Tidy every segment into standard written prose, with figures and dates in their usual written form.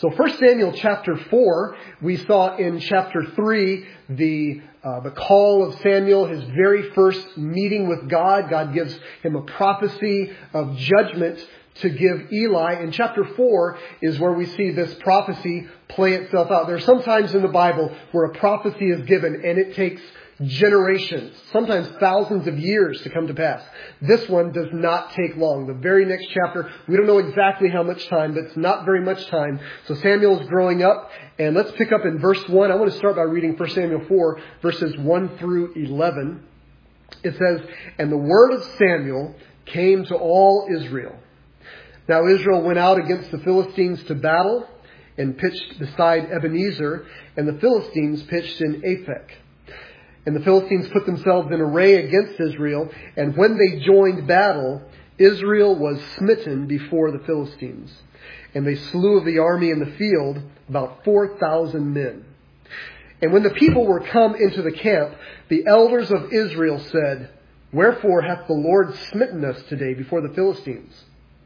So 1 Samuel chapter 4, we saw in chapter 3 the call of Samuel, his very first meeting with God. God gives him a prophecy of judgment to give Eli. In chapter 4 is where we see this prophecy play itself out. There are some times in the Bible where a prophecy is given and it takes generations, sometimes thousands of years to come to pass. This one does not take long. The very next chapter, we don't know exactly how much time, but it's not very much time. So Samuel's growing up, and let's pick up in verse 1. I want to start by reading 1 Samuel 4, verses 1 through 11. It says, "And the word of Samuel came to all Israel. Now Israel went out against the Philistines to battle and pitched beside Ebenezer, and the Philistines pitched in Aphek. And the Philistines put themselves in array against Israel, and when they joined battle, Israel was smitten before the Philistines. And they slew of the army in the field about 4,000 men. And when the people were come into the camp, the elders of Israel said, Wherefore hath the Lord smitten us today before the Philistines?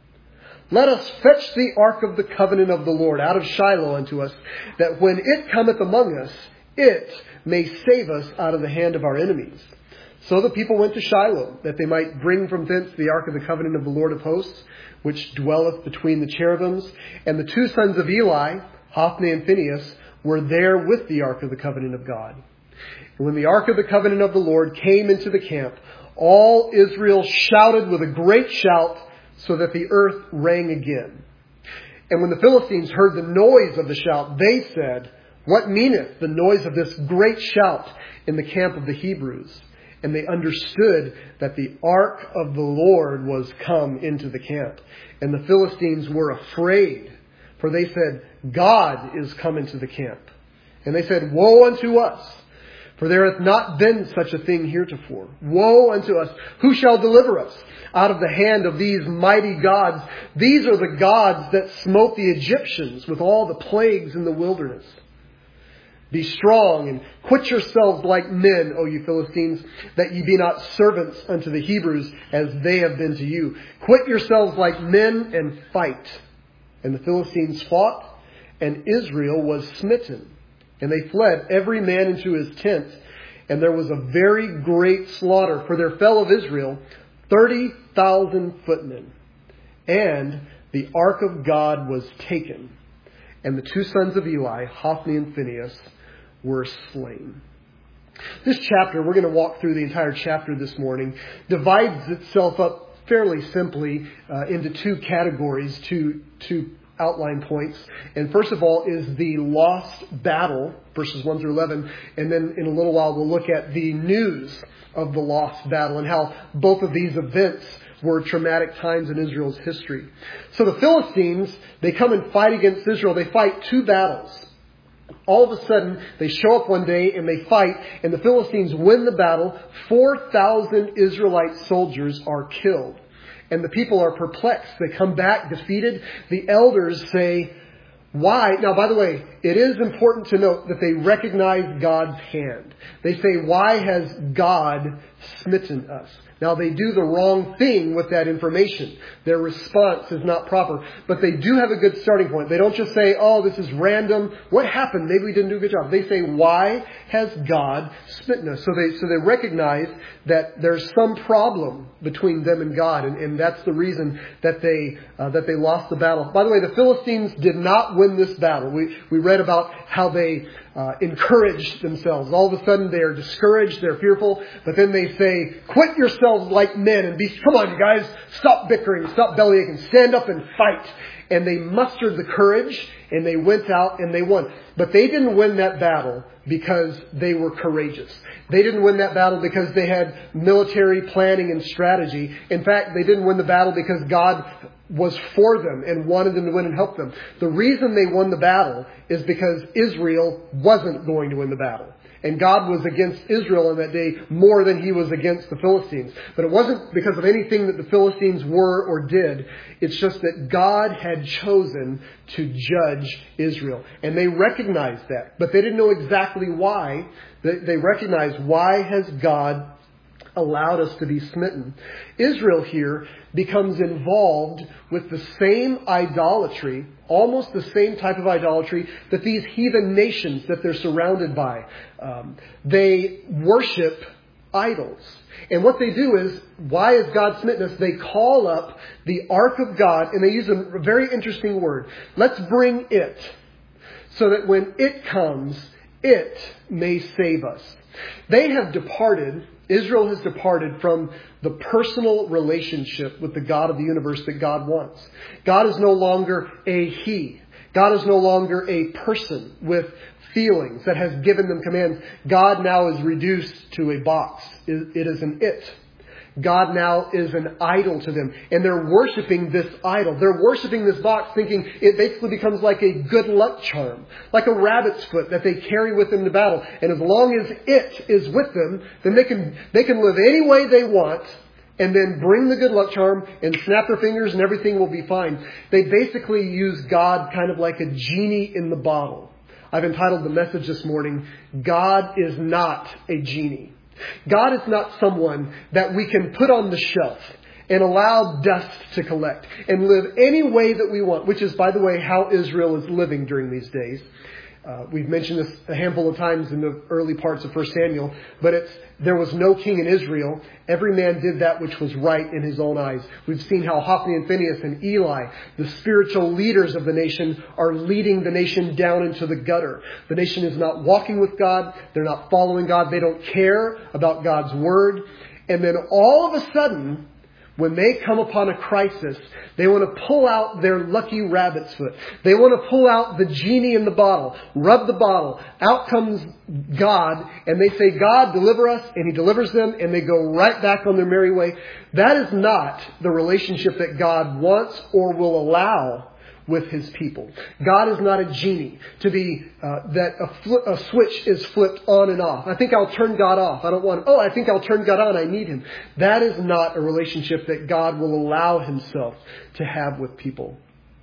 Let us fetch the ark of the covenant of the Lord out of Shiloh unto us, that when it cometh among us, it may save us out of the hand of our enemies. So the people went to Shiloh, that they might bring from thence the ark of the covenant of the Lord of hosts, which dwelleth between the cherubims. And the two sons of Eli, Hophni and Phinehas, were there with the ark of the covenant of God. And when the ark of the covenant of the Lord came into the camp, all Israel shouted with a great shout, so that the earth rang again. And when the Philistines heard the noise of the shout, they said, What meaneth the noise of this great shout in the camp of the Hebrews? And they understood that the ark of the Lord was come into the camp. And the Philistines were afraid, for they said, God is come into the camp. And they said, Woe unto us! For there hath not been such a thing heretofore. Woe unto us! Who shall deliver us out of the hand of these mighty gods? These are the gods that smote the Egyptians with all the plagues in the wilderness. Be strong and quit yourselves like men, O you Philistines, that ye be not servants unto the Hebrews as they have been to you. Quit yourselves like men and fight. And the Philistines fought, and Israel was smitten. And they fled every man into his tent. And there was a very great slaughter, for there fell of Israel 30,000 footmen. And the ark of God was taken. And the two sons of Eli, Hophni and Phinehas, were slain. This chapter, we're going to walk through the entire chapter this morning, divides itself up fairly simply into two categories, two outline points. And first of all is the lost battle, verses 1 through 11. And then in a little while we'll look at the news of the lost battle and how both of these events were traumatic times in Israel's history. So the Philistines, they come and fight against Israel. They fight two battles. All of a sudden, they show up one day and they fight, and the Philistines win the battle. 4,000 Israelite soldiers are killed. And the people are perplexed. They come back defeated. The elders say, why? Now, by the way, it is important to note that they recognize God's hand. They say, why has God smitten us? Now, they do the wrong thing with that information. Their response is not proper. But they do have a good starting point. They don't just say, oh, this is random. What happened? Maybe we didn't do a good job. They say, why has God smitten us? So they recognize that there's some problem between them and God. And that's the reason that they lost the battle. By the way, the Philistines did not win this battle. We read about how they encouraged themselves. All of a sudden they are discouraged, they're fearful, but then they say, quit yourselves like men and come on you guys, stop bickering, stop bellyaching, stand up and fight. And they mustered the courage and they went out and they won. But they didn't win that battle because they were courageous. They didn't win that battle because they had military planning and strategy. In fact, they didn't win the battle because God was for them and wanted them to win and help them. The reason they won the battle is because Israel wasn't going to win the battle. And God was against Israel on that day more than he was against the Philistines. But it wasn't because of anything that the Philistines were or did. It's just that God had chosen to judge Israel. And they recognized that. But they didn't know exactly why. They recognized, why has God allowed us to be smitten. Israel here becomes involved with the same idolatry, almost the same type of idolatry that these heathen nations that they're surrounded by. They worship idols. And what they do is, why has God smitten us? They call up the ark of God, and they use a very interesting word. Let's bring it, so that when it comes, it may save us. They have departed, Israel has departed from the personal relationship with the God of the universe that God wants. God is no longer a he. God is no longer a person with feelings that has given them commands. God now is reduced to a box. It is an it. God now is an idol to them. And they're worshiping this idol. They're worshiping this box, thinking it basically becomes like a good luck charm, like a rabbit's foot that they carry with them to battle. And as long as it is with them, then they can live any way they want, and then bring the good luck charm and snap their fingers and everything will be fine. They basically use God kind of like a genie in the bottle. I've entitled the message this morning, God is not a genie. God is not someone that we can put on the shelf and allow dust to collect and live any way that we want, which is, by the way, how Israel is living during these days. We've mentioned this a handful of times in the early parts of 1 Samuel, but there was no king in Israel. Every man did that which was right in his own eyes. We've seen how Hophni and Phinehas and Eli, the spiritual leaders of the nation, are leading the nation down into the gutter. The nation is not walking with God. They're not following God. They don't care about God's word. And then all of a sudden, when they come upon a crisis, they want to pull out their lucky rabbit's foot. They want to pull out the genie in the bottle, rub the bottle. Out comes God, and they say, God, deliver us, and He delivers them, and they go right back on their merry way. That is not the relationship that God wants or will allow with His people. God is not a genie to be that a switch is flipped on and off. I think I'll turn God off. I think I'll turn God on. I need Him. That is not a relationship that God will allow Himself to have with people.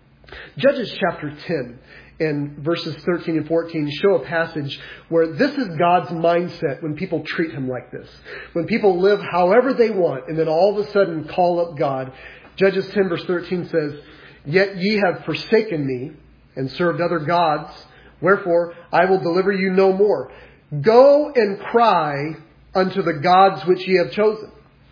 Judges chapter 10 and verses 13 and 14 show a passage where this is God's mindset when people treat Him like this. When people live however they want and then all of a sudden call up God. Judges 10 verse 13 says, Yet ye have forsaken me and served other gods. Wherefore I will deliver you no more. Go and cry unto the gods which ye have chosen.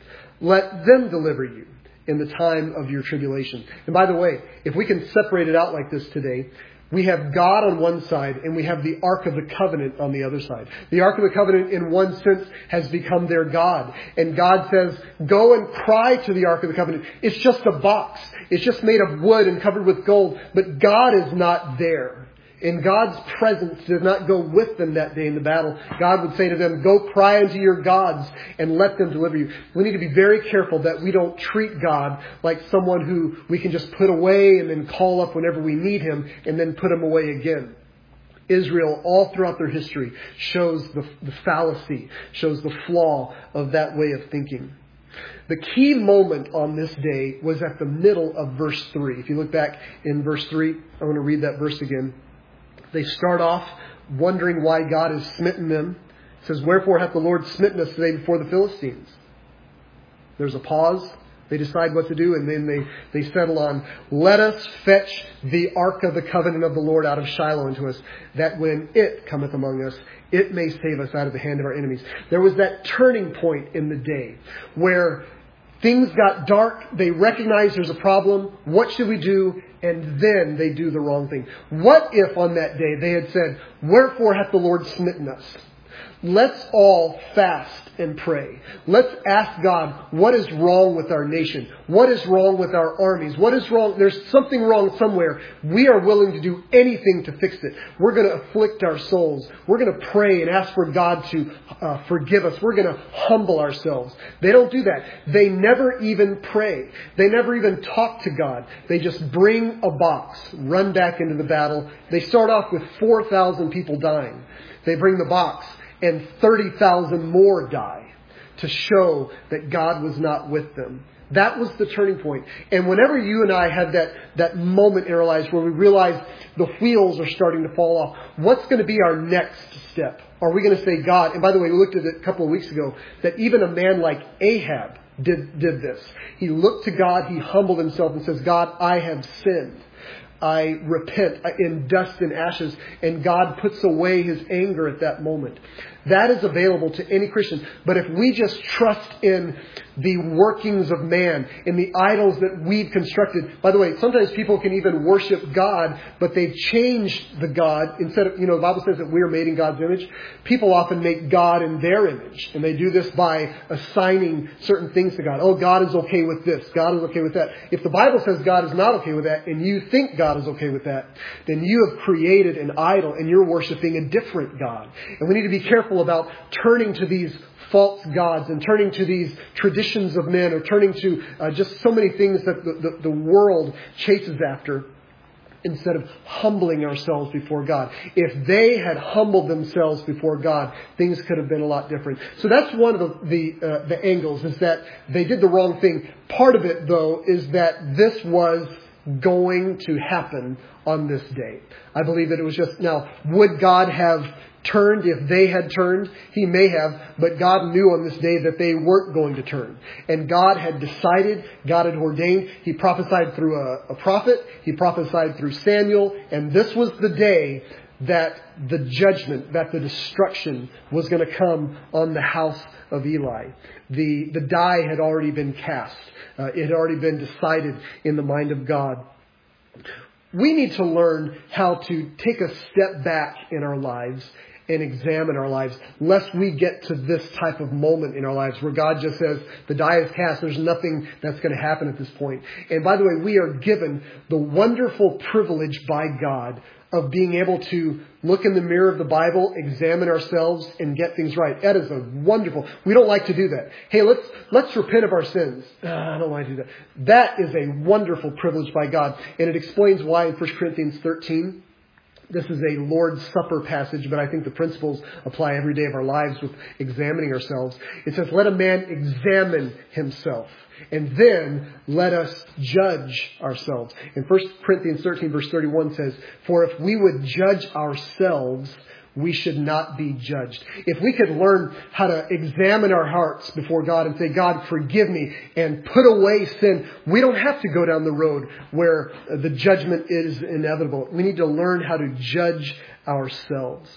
Let them deliver you in the time of your tribulation. And by the way, if we can separate it out like this today, we have God on one side and we have the Ark of the Covenant on the other side. The Ark of the Covenant in one sense has become their God. And God says, go and cry to the Ark of the Covenant. It's just a box. It's just made of wood and covered with gold. But God is not there. And God's presence does not go with them that day in the battle. God would say to them, go cry unto your gods and let them deliver you. We need to be very careful that we don't treat God like someone who we can just put away and then call up whenever we need Him and then put Him away again. Israel, all throughout their history, shows the fallacy, shows the flaw of that way of thinking. The key moment on this day was at the middle of verse 3. If you look back in verse 3, I want to read that verse again. They start off wondering why God has smitten them. It says, Wherefore hath the Lord smitten us today before the Philistines? There's a pause. They decide what to do, and then they settle on, Let us fetch the ark of the covenant of the Lord out of Shiloh unto us, that when it cometh among us, it may save us out of the hand of our enemies. There was that turning point in the day where things got dark. They recognized there's a problem. What should we do? And then they do the wrong thing. What if on that day they had said, Wherefore hath the Lord smitten us? Let's all fast and pray. Let's ask God, what is wrong with our nation? What is wrong with our armies? What is wrong? There's something wrong somewhere. We are willing to do anything to fix it. We're going to afflict our souls. We're going to pray and ask for God to forgive us. We're going to humble ourselves. They don't do that. They never even pray. They never even talk to God. They just bring a box, run back into the battle. They start off with 4,000 people dying. They bring the box, and 30,000 more die to show that God was not with them. That was the turning point. And whenever you and I have that moment in our lives where we realize the wheels are starting to fall off, what's going to be our next step? Are we going to say, God, and by the way, we looked at it a couple of weeks ago, that even a man like Ahab did this. He looked to God, he humbled himself and says, God, I have sinned. I repent in dust and ashes. And God puts away his anger at that moment. That is available to any Christian. But if we just trust in the workings of man, in the idols that we've constructed. By the way, sometimes people can even worship God, but they've changed the God. Instead of, the Bible says that we are made in God's image. People often make God in their image. And they do this by assigning certain things to God. Oh, God is okay with this. God is okay with that. If the Bible says God is not okay with that, and you think God is okay with that, then you have created an idol and you're worshiping a different God. And we need to be careful about turning to these false gods and turning to these traditions of men or turning to just so many things that the world chases after instead of humbling ourselves before God. If they had humbled themselves before God, things could have been a lot different. So that's one of the angles, is that they did the wrong thing. Part of it, though, is that this was going to happen on this day. I believe that it was just, now, would God have turned if they had turned? He may have, but God knew on this day that they weren't going to turn. And God had decided, God had ordained. He prophesied through a prophet. He prophesied through Samuel. And this was the day that the judgment, that the destruction was going to come on the house of Eli. The die had already been cast. It had already been decided in the mind of God. We need to learn how to take a step back in our lives and examine our lives, lest we get to this type of moment in our lives where God just says, the die is cast, there's nothing that's going to happen at this point. And by the way, we are given the wonderful privilege by God of being able to look in the mirror of the Bible, examine ourselves, and get things right. That is a wonderful. We don't like to do that. Hey, let's repent of our sins. I don't like to do that. That is a wonderful privilege by God. And it explains why in 1 Corinthians 13, this is a Lord's Supper passage, but I think the principles apply every day of our lives with examining ourselves. It says, let a man examine himself, and then let us judge ourselves. In 1 Corinthians 13, verse 31 says, for if we would judge ourselves, we should not be judged. If we could learn how to examine our hearts before God and say, God, forgive me, and put away sin, we don't have to go down the road where the judgment is inevitable. We need to learn how to judge ourselves.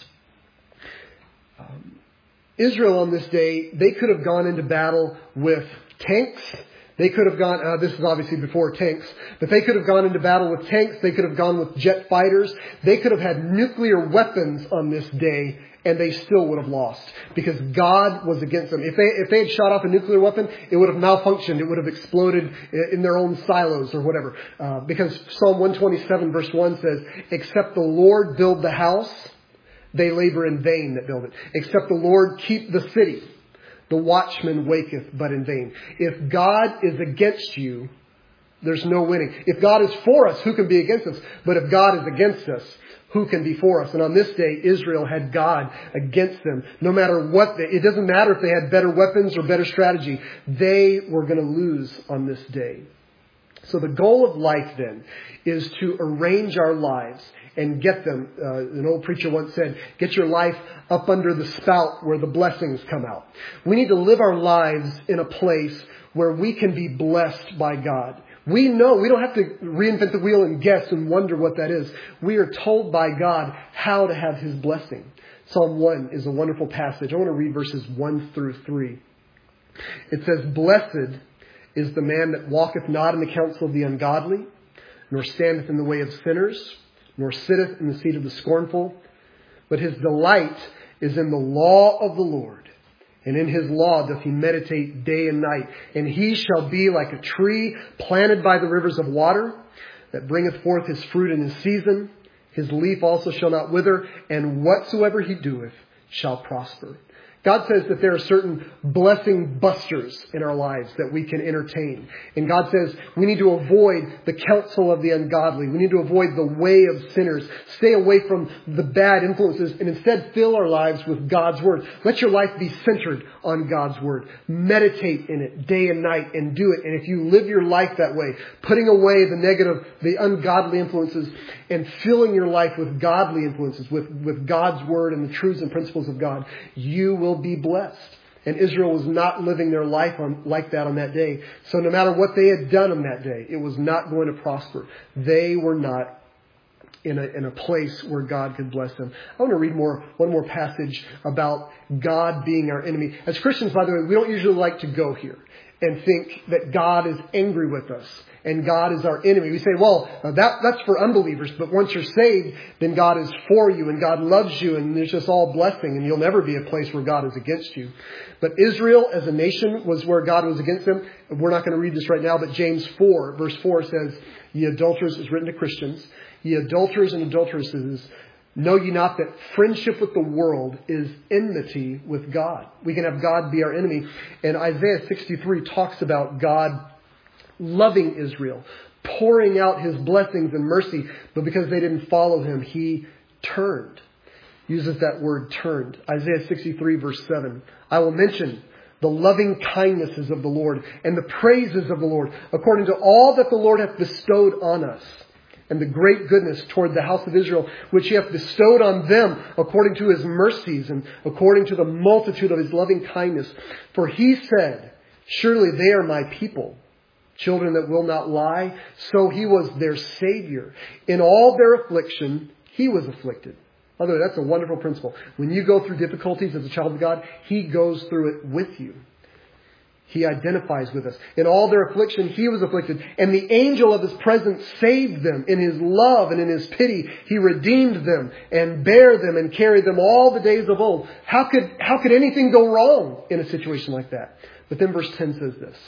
Israel on this day, they could have gone into battle with tanks. They could have gone, this is obviously before tanks, but they could have gone into battle with tanks. They could have gone with jet fighters. They could have had nuclear weapons on this day, and they still would have lost because God was against them. If they had shot off a nuclear weapon, it would have malfunctioned. It would have exploded in their own silos or whatever. Because Psalm 127 verse 1 says, except the Lord build the house, they labor in vain that build it. Except the Lord keep the city, the watchman waketh but in vain. If God is against you, there's no winning. If God is for us, who can be against us? But if God is against us, who can be for us? And on this day, Israel had God against them. No matter what, it doesn't matter if they had better weapons or better strategy. They were going to lose on this day. So the goal of life then is to arrange our lives and get them. An old preacher once said, get your life up under the spout where the blessings come out. We need to live our lives in a place where we can be blessed by God. We know, we don't have to reinvent the wheel and guess and wonder what that is. We are told by God how to have His blessing. Psalm 1 is a wonderful passage. I want to read verses 1 through 3. It says, blessed is the man that walketh not in the counsel of the ungodly, nor standeth in the way of sinners, nor sitteth in the seat of the scornful. But his delight is in the law of the Lord, and in his law doth he meditate day and night. And he shall be like a tree planted by the rivers of water, that bringeth forth his fruit in his season. His leaf also shall not wither, and whatsoever he doeth shall prosper. God says that there are certain blessing busters in our lives that we can entertain. And God says we need to avoid the counsel of the ungodly. We need to avoid the way of sinners. Stay away from the bad influences and instead fill our lives with God's Word. Let your life be centered on God's Word. Meditate in it day and night and do it. And if you live your life that way, putting away the negative, the ungodly influences and filling your life with godly influences, with God's Word and the truths and principles of God, you will be blessed. And Israel was not living their life like that on that day. So no matter what they had done on that day, it was not going to prosper. They were not in a place where God could bless them. I want to read one more passage about God being our enemy. As Christians, by the way, we don't usually like to go here and think that God is angry with us and God is our enemy. We say, well, that's for unbelievers, but once you're saved, then God is for you and God loves you and there's just all blessing and you'll never be a place where God is against you. But Israel as a nation was where God was against them. We're not going to read this right now, but James 4, verse 4 says, ye adulterers, is written to Christians, ye adulterers and adulteresses, know ye not that friendship with the world is enmity with God? We can have God be our enemy. And Isaiah 63 talks about God loving Israel, pouring out his blessings and mercy. But because they didn't follow him, he turned. Uses that word turned. Isaiah 63 verse 7. I will mention the loving kindnesses of the Lord and the praises of the Lord, according to all that the Lord hath bestowed on us, and the great goodness toward the house of Israel, which he hath bestowed on them according to his mercies and according to the multitude of his loving kindness. For he said, surely they are my people, children that will not lie. So he was their Savior. In all their affliction, he was afflicted. By the way, that's a wonderful principle. When you go through difficulties as a child of God, he goes through it with you. He identifies with us. In all their affliction, he was afflicted. And the angel of his presence saved them. In his love and in his pity, he redeemed them and bare them and carried them all the days of old. How could anything go wrong in a situation like that? But then verse 10 says this.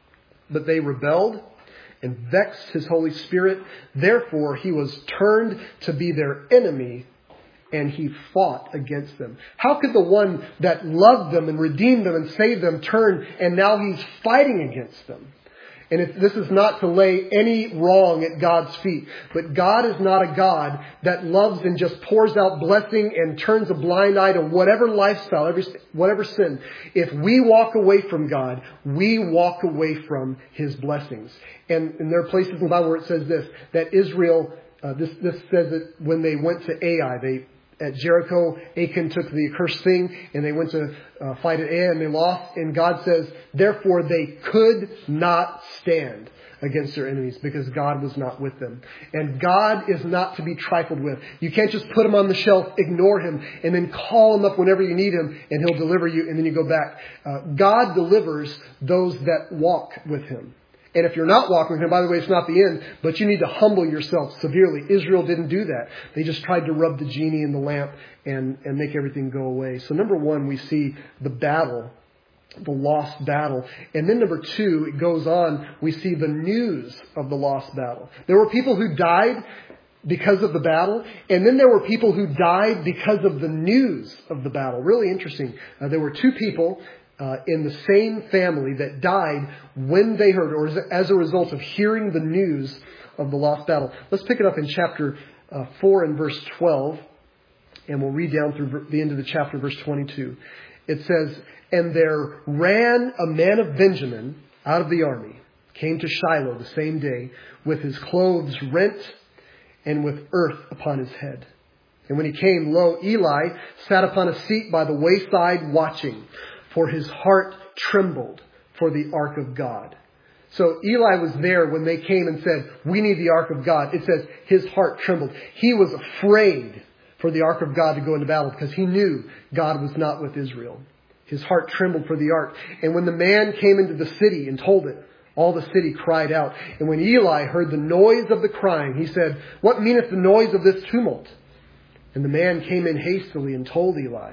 But they rebelled and vexed his Holy Spirit. Therefore, he was turned to be their enemy, and he fought against them. How could the one that loved them and redeemed them and saved them turn and now he's fighting against them? And this is not to lay any wrong at God's feet. But God is not a God that loves and just pours out blessing and turns a blind eye to whatever lifestyle, whatever sin. If we walk away from God, we walk away from his blessings. And there are places in the Bible where it says this, that Israel, this says that when they went to Ai, at Jericho, Achan took the accursed thing and they went to fight at Ai and they lost. And God says, therefore they could not stand against their enemies because God was not with them. And God is not to be trifled with. You can't just put him on the shelf, ignore him, and then call him up whenever you need him and he'll deliver you and then you go back. God delivers those that walk with him. And if you're not walking with him, by the way, it's not the end, but you need to humble yourself severely. Israel didn't do that. They just tried to rub the genie in the lamp and make everything go away. So number one, we see the battle, the lost battle. And then number two, it goes on, we see the news of the lost battle. There were people who died because of the battle, and then there were people who died because of the news of the battle. Really interesting. There were two people in the same family that died when they heard, or as a result of hearing the news of the lost battle. Let's pick it up in chapter 4 and verse 12, and we'll read down through the end of the chapter, verse 22. It says, and there ran a man of Benjamin out of the army, came to Shiloh the same day, with his clothes rent and with earth upon his head. And when he came, lo, Eli sat upon a seat by the wayside watching, for his heart trembled for the ark of God. So Eli was there when they came and said, we need the ark of God. It says his heart trembled. He was afraid for the ark of God to go into battle because he knew God was not with Israel. His heart trembled for the ark. And when the man came into the city and told it, all the city cried out. And when Eli heard the noise of the crying, he said, what meaneth the noise of this tumult? And the man came in hastily and told Eli.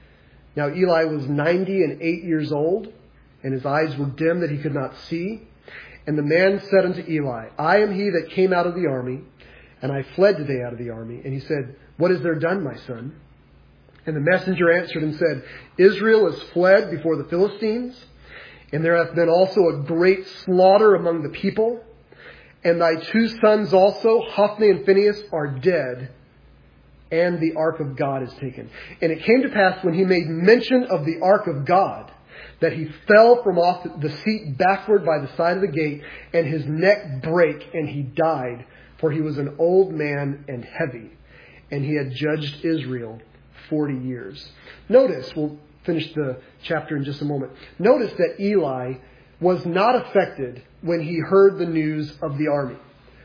Now Eli was 98 years old, and his eyes were dim that he could not see. And the man said unto Eli, I am he that came out of the army, and I fled today out of the army. And he said, what is there done, my son? And the messenger answered and said, Israel is fled before the Philistines, and there hath been also a great slaughter among the people. And thy 2 sons also, Hophni and Phinehas, are dead, and the ark of God is taken. And it came to pass, when he made mention of the ark of God, that he fell from off the seat backward by the side of the gate, and his neck brake, and he died, for he was an old man and heavy, and he had judged Israel 40 years. Notice, we'll finish the chapter in just a moment. Notice that Eli was not affected when he heard the news of the army.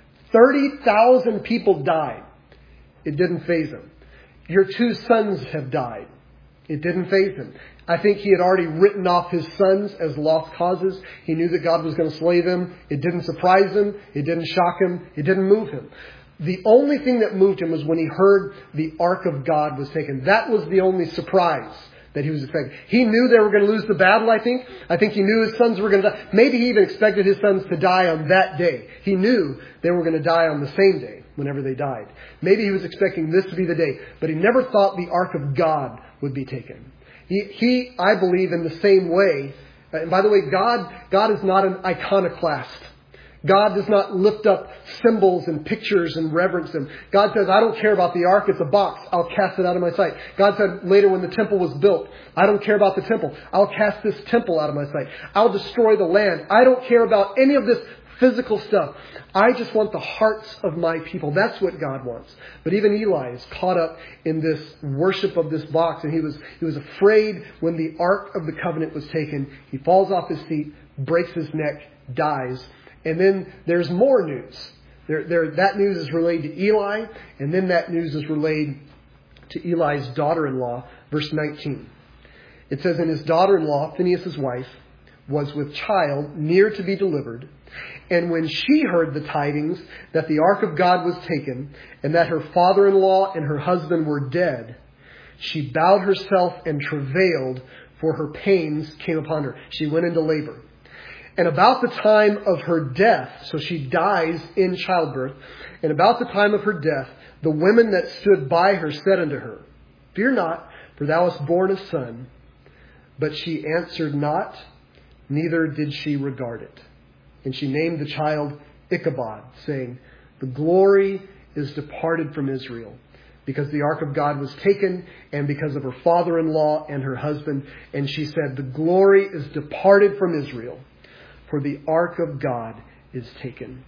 30,000 people died. It didn't faze him. Your 2 sons have died. It didn't faze him. I think he had already written off his sons as lost causes. He knew that God was going to slay them. It didn't surprise him. It didn't shock him. It didn't move him. The only thing that moved him was when he heard the ark of God was taken. That was the only surprise that he was expecting. He knew they were going to lose the battle, I think. I think he knew his sons were going to die. Maybe he even expected his sons to die on that day. He knew they were going to die on the same day, whenever they died. Maybe he was expecting this to be the day. But he never thought the ark of God would be taken. He, I believe, in the same way. And by the way, God is not an iconoclast. God does not lift up symbols and pictures and reverence them. God says, I don't care about the ark. It's a box. I'll cast it out of my sight. God said later when the temple was built, I don't care about the temple. I'll cast this temple out of my sight. I'll destroy the land. I don't care about any of this physical stuff. I just want the hearts of my people. That's what God wants. But even Eli is caught up in this worship of this box. And he was afraid when the ark of the covenant was taken. He falls off his seat, breaks his neck, dies. And then there's more news. That news is relayed to Eli, and then that news is relayed to Eli's daughter-in-law, verse 19. It says, and his daughter-in-law, Phinehas' wife, was with child, near to be delivered. And when she heard the tidings that the ark of God was taken, and that her father-in-law and her husband were dead, she bowed herself and travailed, for her pains came upon her. She went into labor. And about the time of her death, so she dies in childbirth, and about the time of her death, the women that stood by her said unto her, Fear not, for thou hast borne a son. But she answered not, neither did she regard it. And she named the child Ichabod, saying, The glory is departed from Israel, because the ark of God was taken, and because of her father-in-law and her husband. And she said, The glory is departed from Israel, for the ark of God is taken.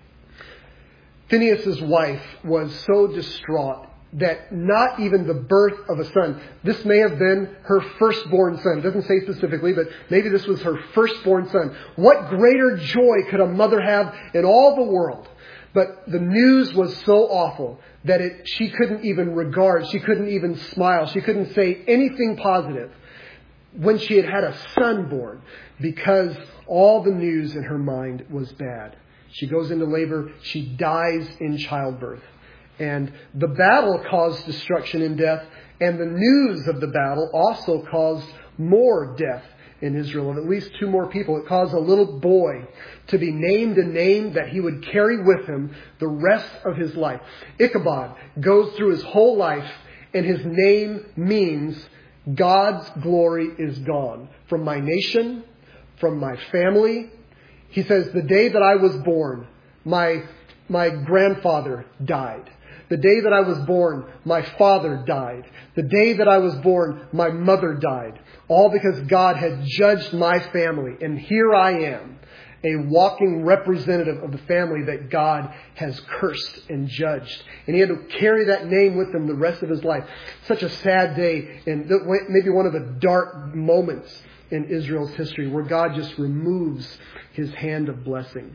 Phinehas' wife was so distraught that not even the birth of a son, this may have been her firstborn son. It doesn't say specifically, but maybe this was her firstborn son. What greater joy could a mother have in all the world? But the news was so awful that she couldn't even regard, she couldn't even smile, she couldn't say anything positive when she had a son born, because all the news in her mind was bad. She goes into labor. She dies in childbirth. And the battle caused destruction and death. And the news of the battle also caused more death in Israel, of at least 2 more people. It caused a little boy to be named a name that he would carry with him the rest of his life. Ichabod goes through his whole life, and his name means God's glory is gone from my nation, from my family. He says, the day that I was born, my grandfather died. The day that I was born, my father died. The day that I was born, my mother died. All because God had judged my family. And here I am, a walking representative of the family that God has cursed and judged. And he had to carry that name with him the rest of his life. Such a sad day, and maybe one of the dark moments in Israel's history, where God just removes his hand of blessing.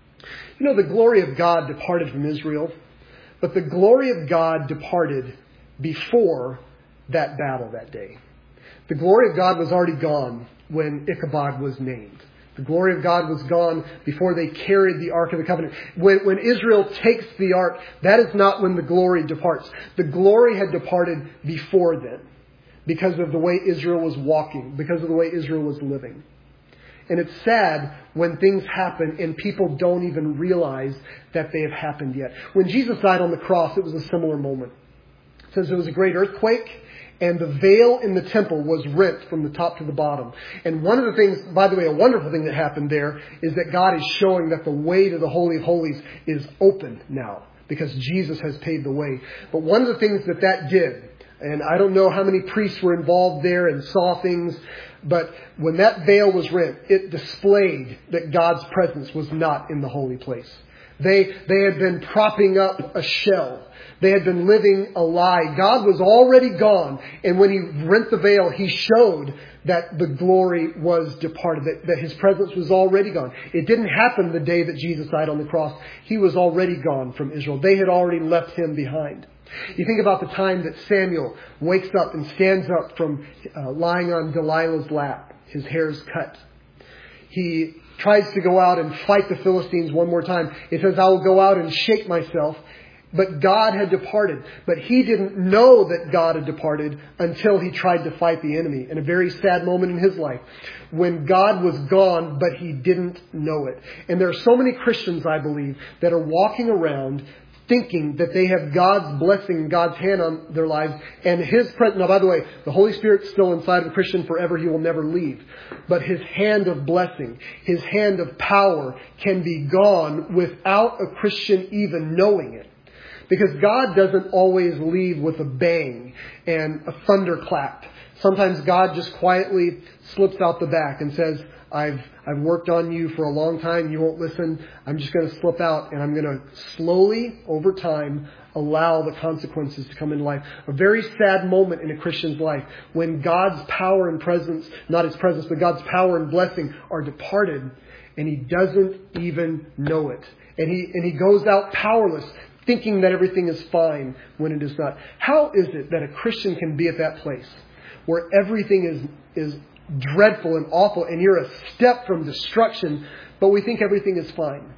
You know, the glory of God departed from Israel, but the glory of God departed before that battle that day. The glory of God was already gone when Ichabod was named. The glory of God was gone before they carried the Ark of the Covenant. When Israel takes the Ark, that is not when the glory departs. The glory had departed before then, because of the way Israel was walking, because of the way Israel was living. And it's sad when things happen and people don't even realize that they have happened yet. When Jesus died on the cross, it was a similar moment. It says there was a great earthquake, and the veil in the temple was rent from the top to the bottom. And one of the things, by the way, a wonderful thing that happened there is that God is showing that the way to the Holy of Holies is open now because Jesus has paved the way. But one of the things that did, and I don't know how many priests were involved there and saw things, but when that veil was rent, it displayed that God's presence was not in the holy place. They had been propping up a shell. They had been living a lie. God was already gone. And when He rent the veil, He showed that the glory was departed, that His presence was already gone. It didn't happen the day that Jesus died on the cross. He was already gone from Israel. They had already left Him behind. You think about the time that Samuel wakes up and stands up from lying on Delilah's lap. His hair's cut. He tries to go out and fight the Philistines one more time. It says, I will go out and shake myself. But God had departed. But he didn't know that God had departed until he tried to fight the enemy. In a very sad moment in his life. When God was gone, but he didn't know it. And there are so many Christians, I believe, that are walking around thinking that they have God's blessing, God's hand on their lives, and His presence. Now, by the way, the Holy Spirit's still inside of a Christian forever. He will never leave. But His hand of blessing, His hand of power can be gone without a Christian even knowing it. Because God doesn't always leave with a bang and a thunderclap. Sometimes God just quietly slips out the back and says, I've worked on you for a long time. You won't listen. I'm just going to slip out and I'm going to slowly, over time, allow the consequences to come into life. A very sad moment in a Christian's life when God's power and presence, not His presence, but God's power and blessing are departed and he doesn't even know it. And he goes out powerless, thinking that everything is fine when it is not. How is it that a Christian can be at that place where everything is dreadful and awful and you're a step from destruction, but we think everything is fine?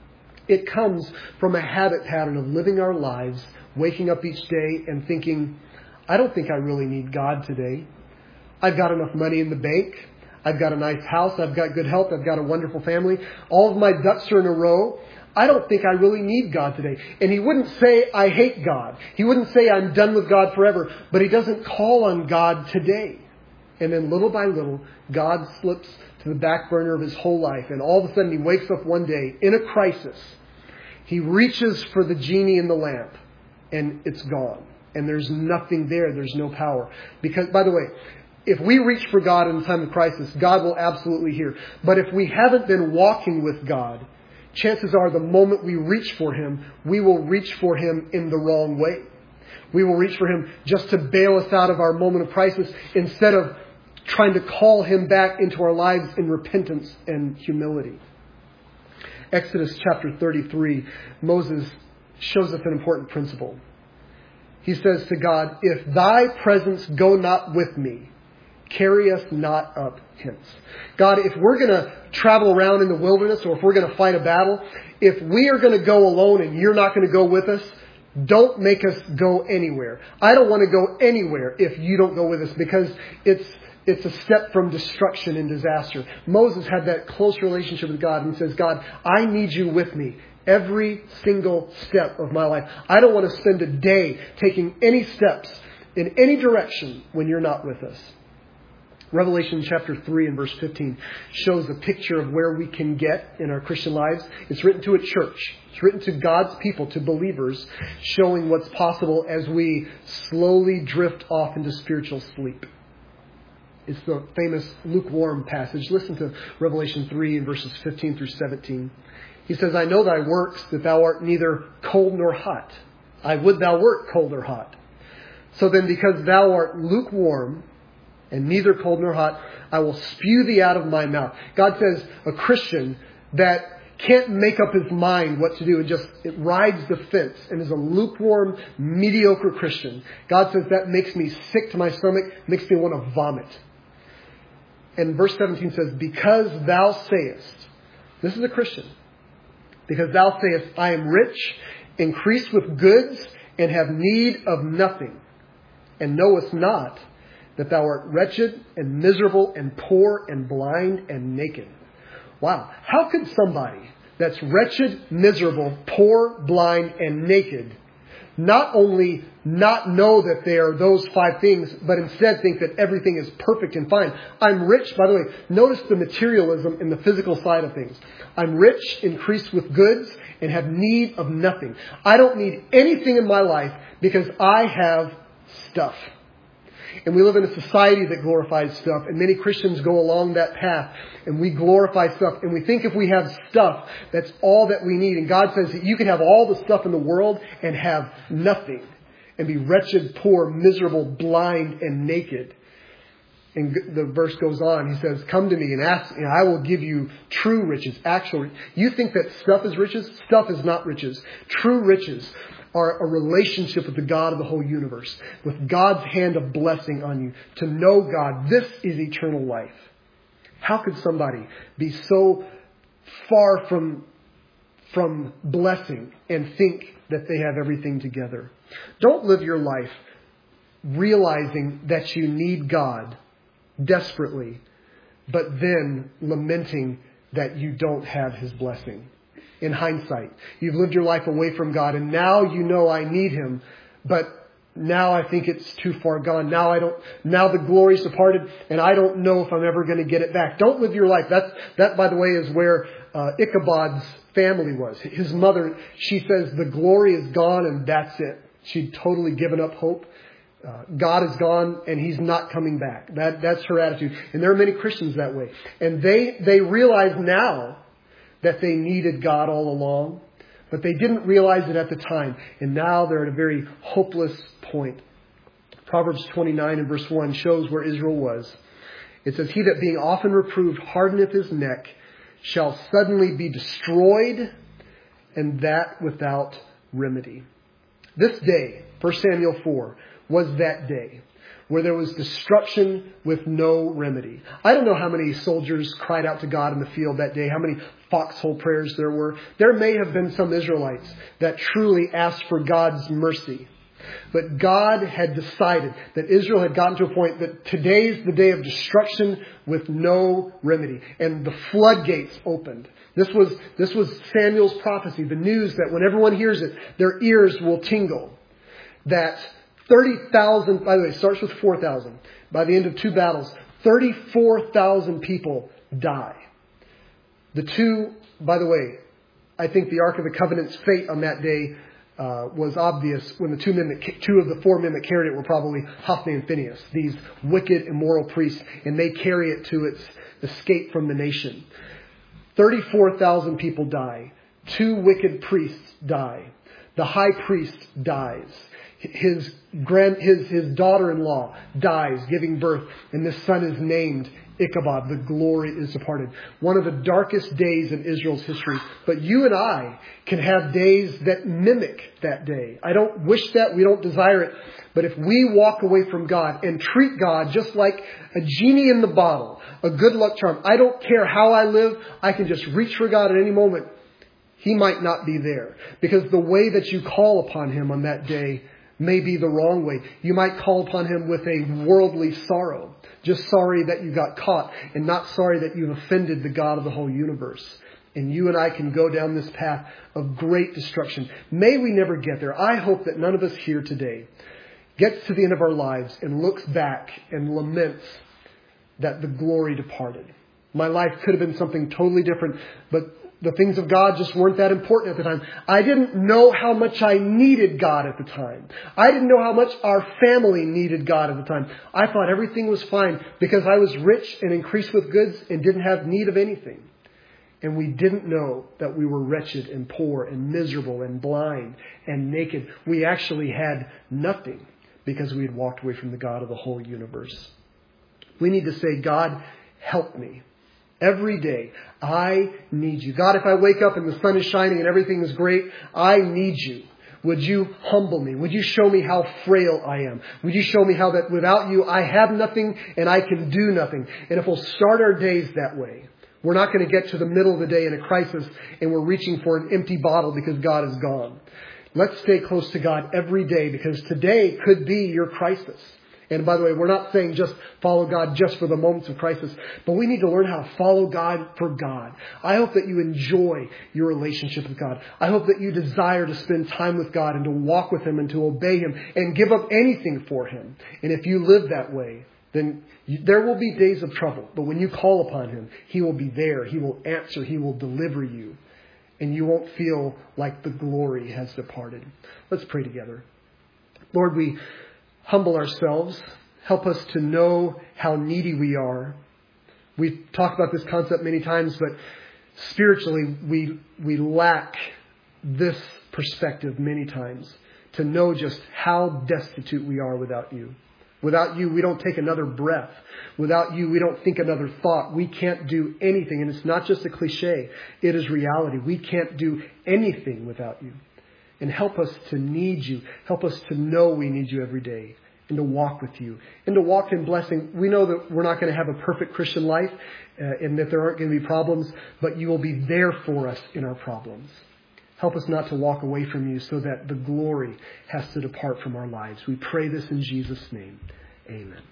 It comes from a habit pattern of living our lives, waking up each day and thinking, I don't think I really need God today. I've got enough money in the bank. I've got a nice house. I've got good health. I've got a wonderful family. All of my ducks are in a row. I don't think I really need God today. And he wouldn't say, I hate God. He wouldn't say, I'm done with God forever. But he doesn't call on God today. And then little by little, God slips to the back burner of his whole life. And all of a sudden he wakes up one day in a crisis. He reaches for the genie in the lamp. And it's gone. And there's nothing there. There's no power. Because, by the way, if we reach for God in a time of crisis, God will absolutely hear. But if we haven't been walking with God, chances are the moment we reach for Him, we will reach for Him in the wrong way. We will reach for Him just to bail us out of our moment of crisis instead of trying to call Him back into our lives in repentance and humility. Exodus chapter 33, Moses shows us an important principle. He says to God, if thy presence go not with me, carry us not up hence. God, if we're going to travel around in the wilderness or if we're going to fight a battle, if we are going to go alone and you're not going to go with us, don't make us go anywhere. I don't want to go anywhere if you don't go with us because it's a step from destruction and disaster. Moses had that close relationship with God and says, God, I need you with me every single step of my life. I don't want to spend a day taking any steps in any direction when you're not with us. Revelation chapter 3 and verse 15 shows a picture of where we can get in our Christian lives. It's written to a church. It's written to God's people, to believers, showing what's possible as we slowly drift off into spiritual sleep. It's the famous lukewarm passage. Listen to Revelation 3 and verses 15 through 17. He says, I know thy works, that thou art neither cold nor hot. I would thou wert cold or hot. So then, because thou art lukewarm, and neither cold nor hot, I will spew thee out of my mouth. God says a Christian that can't make up his mind what to do and just it rides the fence and is a lukewarm, mediocre Christian. God says that makes me sick to my stomach, makes me want to vomit. And verse 17 says, because thou sayest, this is a Christian, because thou sayest, I am rich, increased with goods, and have need of nothing, and knowest not that thou art wretched and miserable and poor and blind and naked. Wow. How could somebody that's wretched, miserable, poor, blind, and naked not only not know that they are those 5 things, but instead think that everything is perfect and fine. I'm rich, by the way, notice the materialism in the physical side of things. I'm rich, increased with goods, and have need of nothing. I don't need anything in my life because I have stuff. And we live in a society that glorifies stuff, and many Christians go along that path, and we glorify stuff, and we think if we have stuff, that's all that we need. And God says that you can have all the stuff in the world and have nothing, and be wretched, poor, miserable, blind, and naked. And the verse goes on. He says, come to me and ask, and I will give you true riches. Actually, you think that stuff is riches? Stuff is not riches. True riches are a relationship with the God of the whole universe, with God's hand of blessing on you, to know God. This is eternal life. How could somebody be so far from blessing and think that they have everything together? Don't live your life realizing that you need God desperately, but then lamenting that you don't have His blessing. In hindsight, you've lived your life away from God, and now you know I need Him, but now I think it's too far gone. Now the glory's departed, and I don't know if I'm ever going to get it back. Don't live your life. That, by the way, is where Ichabod's family was. His mother, she says, the glory is gone, and that's it. She'd totally given up hope. God is gone, and He's not coming back. That's her attitude. And there are many Christians that way. And they realize now that they needed God all along, but they didn't realize it at the time. And now they're at a very hopeless point. Proverbs 29 and verse 1 shows where Israel was. It says, he that being often reproved hardeneth his neck shall suddenly be destroyed, and that without remedy. This day, 1 Samuel 4, was that day where there was destruction with no remedy. I don't know how many soldiers cried out to God in the field that day, how many foxhole prayers there were. There may have been some Israelites that truly asked for God's mercy. But God had decided that Israel had gotten to a point that today's the day of destruction with no remedy. And the floodgates opened. This was Samuel's prophecy, the news that when everyone hears it, their ears will tingle. That 30,000, by the way, it starts with 4,000. By the end of 2 battles, 34,000 people die. By the way, I think the Ark of the Covenant's fate on that day was obvious when the 2 of the 4 men that carried it were probably Hophni and Phinehas, these wicked, immoral priests, and they carry it to its escape from the nation. 34,000 people die. 2 wicked priests die. The high priest dies. His daughter-in-law dies, giving birth, and this son is named Ichabod. The glory is departed. One of the darkest days in Israel's history. But you and I can have days that mimic that day. I don't wish that. We don't desire it. But if we walk away from God and treat God just like a genie in the bottle, a good luck charm, I don't care how I live, I can just reach for God at any moment. He might not be there. Because the way that you call upon Him on that day may be the wrong way. You might call upon Him with a worldly sorrow. Just sorry that you got caught, and not sorry that you've offended the God of the whole universe. And you and I can go down this path of great destruction. May we never get there. I hope that none of us here today gets to the end of our lives and looks back and laments that the glory departed. My life could have been something totally different, but the things of God just weren't that important at the time. I didn't know how much I needed God at the time. I didn't know how much our family needed God at the time. I thought everything was fine because I was rich and increased with goods and didn't have need of anything. And we didn't know that we were wretched and poor and miserable and blind and naked. We actually had nothing because we had walked away from the God of the whole universe. We need to say, God, help me. Every day, I need you. God, if I wake up and the sun is shining and everything is great, I need you. Would you humble me? Would you show me how frail I am? Would you show me how that without you, I have nothing and I can do nothing? And if we'll start our days that way, we're not going to get to the middle of the day in a crisis and we're reaching for an empty bottle because God is gone. Let's stay close to God every day because today could be your crisis. And by the way, we're not saying just follow God just for the moments of crisis, but we need to learn how to follow God for God. I hope that you enjoy your relationship with God. I hope that you desire to spend time with God and to walk with Him and to obey Him and give up anything for Him. And if you live that way, then there will be days of trouble. But when you call upon Him, He will be there. He will answer. He will deliver you. And you won't feel like the glory has departed. Let's pray together. Lord, we humble ourselves. Help us to know how needy we are. We've talked about this concept many times, but spiritually we lack this perspective many times, to know just how destitute we are without you. Without you, we don't take another breath. Without you, we don't think another thought. We can't do anything. And it's not just a cliche. It is reality. We can't do anything without you. And help us to need you. Help us to know we need you every day. And to walk with you. And to walk in blessing. We know that we're not going to have a perfect Christian life. And that there aren't going to be problems. But you will be there for us in our problems. Help us not to walk away from you so that the glory has to depart from our lives. We pray this in Jesus' name. Amen.